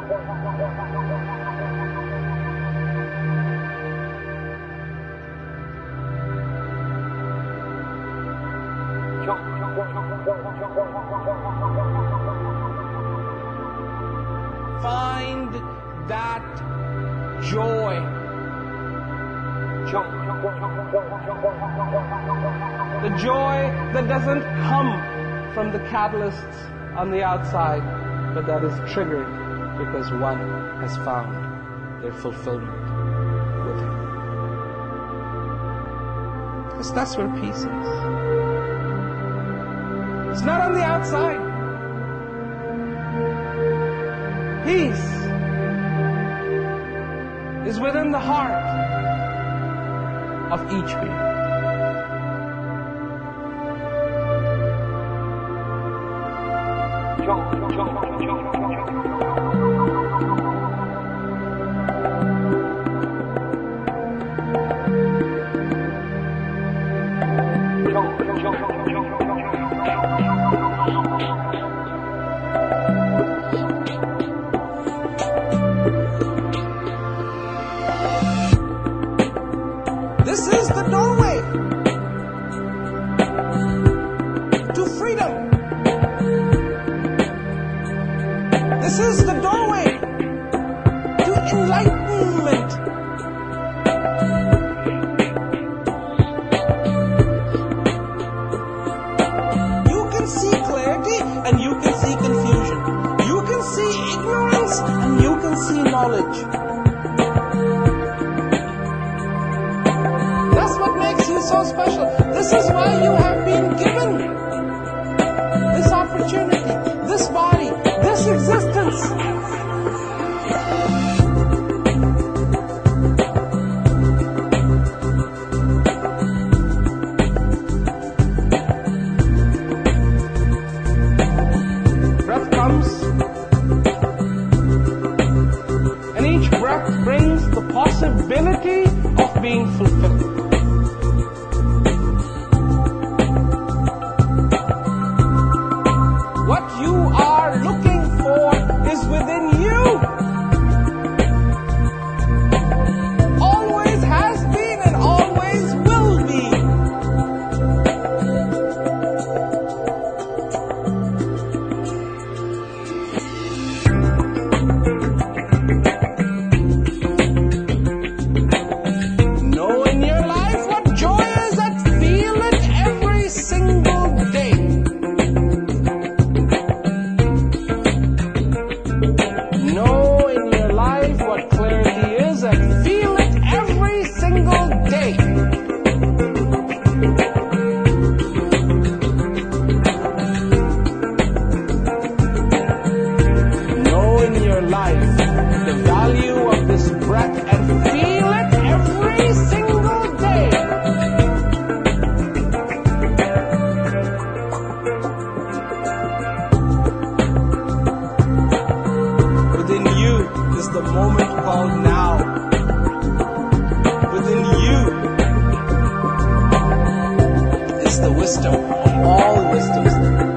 Find that joy. The joy that doesn't come from the catalysts on the outside, but that is triggered because one has found their fulfillment with Him. Because that's where peace is. It's not on the outside. Peace is within the heart of each being. This is the doorway to freedom. This is the doorway to enlightenment. You can see clarity and you can see confusion. You can see ignorance and you can see knowledge. That's what makes you so special. This is why you have been given this opportunity, this body, this existence. Breath comes, and each breath brings the possibility of being fulfilled. What you are looking for is within you. Always has been and always will be. Know in your life what joy is and feel it every single day. Know in your life what clarity is and feel it every single day. Know in your life the value of this breath and feel it every single day. Within you is the moment called now. Within you is the wisdom of all wisdoms.